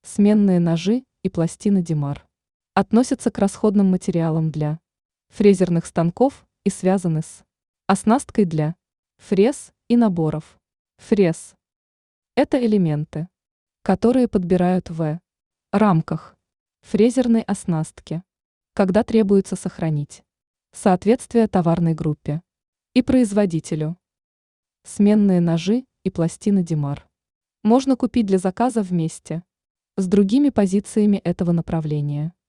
Сменные ножи и пластины Димар относятся к расходным материалам для фрезерных станков и связаны с оснасткой для фрез и наборов. Фрез – это элементы, которые подбирают в рамках фрезерной оснастки, когда требуется сохранить соответствие товарной группе и производителю. Сменные ножи и пластины Димар можно купить для заказа вместе с другими позициями этого направления.